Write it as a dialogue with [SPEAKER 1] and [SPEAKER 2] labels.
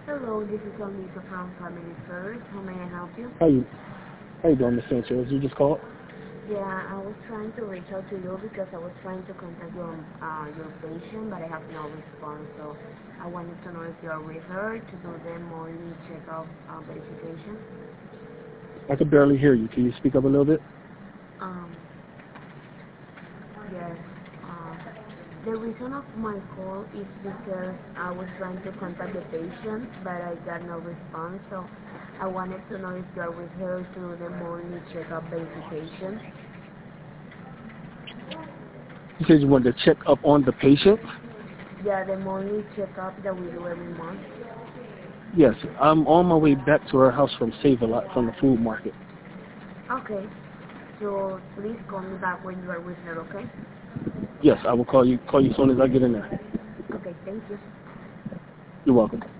[SPEAKER 1] Hello, this is Alisa from Family First. How may I help you?
[SPEAKER 2] How you doing, Miss Sanchez? You just called?
[SPEAKER 1] Yeah, I was trying to reach out to you because I was trying to contact your patient, but I have no response. So I wanted to know if you are with her to do the morning checkup verification.
[SPEAKER 2] I could barely hear you. Can you speak up a little bit?
[SPEAKER 1] Um, yes. The reason of my call is because I was trying to contact the patient, but I got no response. So I wanted to know if you are with her to do the morning checkup verification.
[SPEAKER 2] You said you wanted to check up on the patient?
[SPEAKER 1] Yeah, the morning checkup that we do every month.
[SPEAKER 2] Yes, I'm on my way back to her house from Save-A-Lot from the food market.
[SPEAKER 1] Okay. So please call me back when you are with her, okay?
[SPEAKER 2] Yes, I will call you as soon as I get in there.
[SPEAKER 1] Okay, thank you.
[SPEAKER 2] You're welcome.